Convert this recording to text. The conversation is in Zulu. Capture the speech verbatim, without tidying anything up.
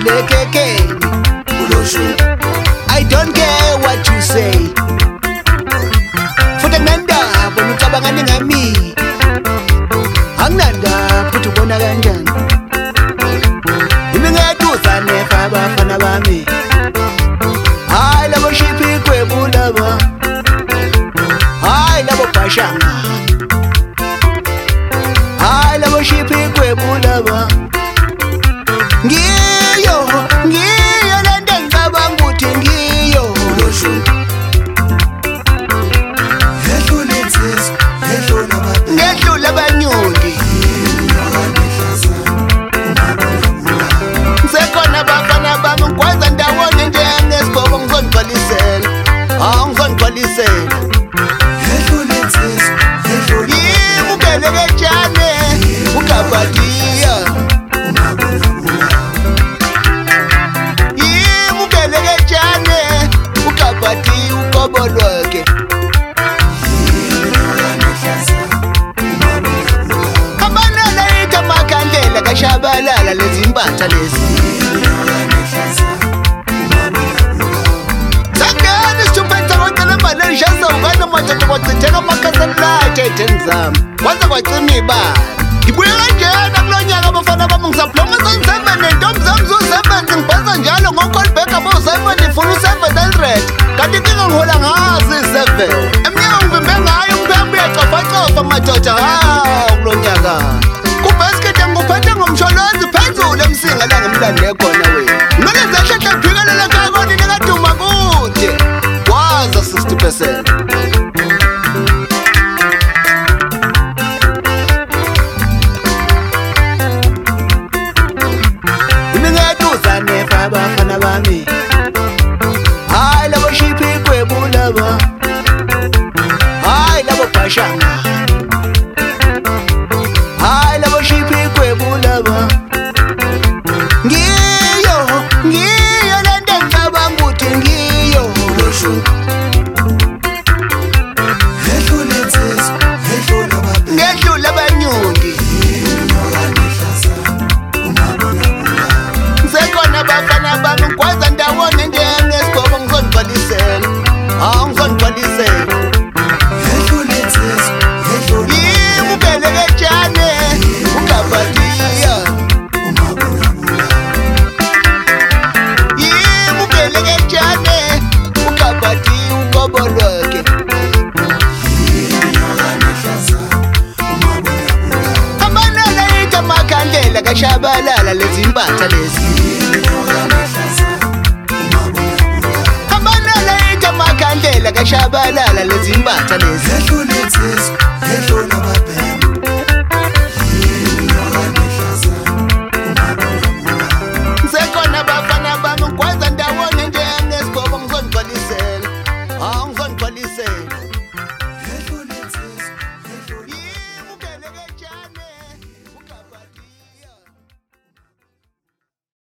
lekekeni uloshu. I don't care what you say. Futhi nandaba ucabangani ngami. Anginandaba futhi ubona kanjani. Imingeduza nefa abafana bami. Hayi labo shiphi kwebu laba. Hayi labo bashanga. Hayi labo shiphi kwebu laba. Ngiyo, ngiyo lento engicabanga ukuthi ngiyo uloshu. Ngedlule insizwa, ngedlule abantu. Ngedlule abanyundi. Ngisekhona abafana bami ngikwazi ndawonye njengesibhobo ngizonigcwalisela. Hawu ngizonigcwalisela. Ngedlule insizwa, ngedlule. Yimi ubelekejane, ukabadiya. Ukabati ukobolweke kabanala ita makandela kashabalala lezimbatha lezi sangani sithuphetha konke lemalerisha sawukana madoda kwacitheka amakhasanlathi ayitenzama kwanza kwacima ibala ngibuye kanjena kulo nyaka abafana bami ngisaploma seven nentombi zami zo-seven ngibheza njalo ngokolbek abo-seven ifuna u-seven hundred kanti inkinga ngihola ngazi i-seven eminyaka ngivimbe ngayo ngiphambi uyacofacofa madoda hawu kulo nyaka kubhesikede ngikuphethe ngomsholozi phezulu emsinga la ngimlande khona wena ngilole zehlehla kuphikelela kakoni nikaduma kude waza sixty percent. Abafana bami hayi labo shiphi kwebu laba hayi labo bashanga hayi labo shiphi kwebu laba ngiyo ngiyo lento engicabanga ukuthi ngiyo uloshu. Ngedlule insizwa, ngedlule abantu. Ngedlule abanyundi. Abafana bami ngikwazi ndawonye njengesibhobo ngizonigcwalisela. Hawu ngizonigcwalisela. Ngedlule insizwa, ngedlule. Yimi ubelekejane, ukabadiya. Yimi ubelekejane, ukabadiya ukobolweke. Kabanala ita makandela kashabalala lezimbatha lezi. Kabanala ita makandela kashabalala lezimbatha lezi. Ngedlule insizwa, ngedlule.